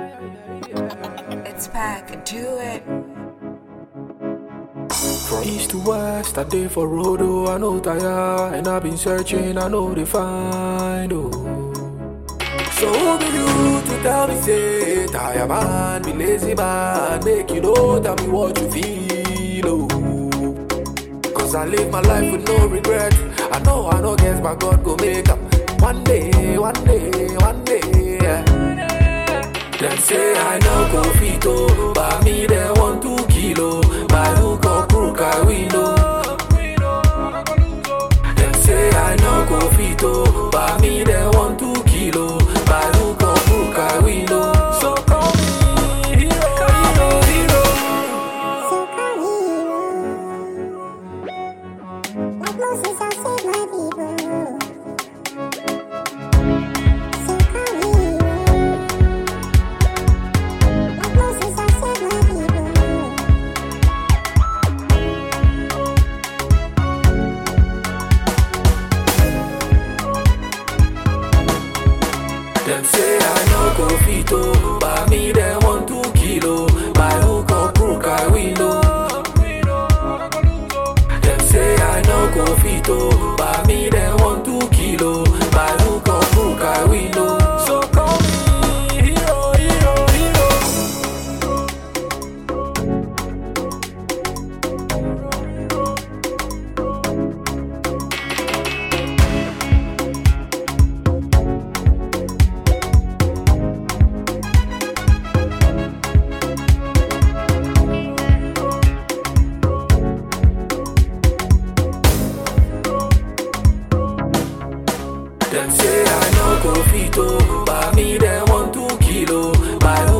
It's back, do it. From east to west, I day for road, oh, I know tire. And I've been searching, I know they find, oh. So who be you to tell me, say, tire man, be lazy man, make you know, tell me what you feel, oh. Cause I live my life with no regret. I know guess my God go make up. One day, yeah. Them say I know go fit, oh, but me they want 2 kilo. My hook or crook I window. Them say I know go fit, oh, but me they want 2 kilo. My hook or crook I window. So call me hero. So call me hero. Like Moses, I'll save my people. So call me hero. Like Moses, I'll save my people. Them say I know go fit, oh, but me they want 2 kilo. My hook or crook I window. Them say I know go fit, oh, but me they want 2 kilo. My hook or crook I window. So call me hero. Them say I know go fit, oh, but me they want 2 kilo. My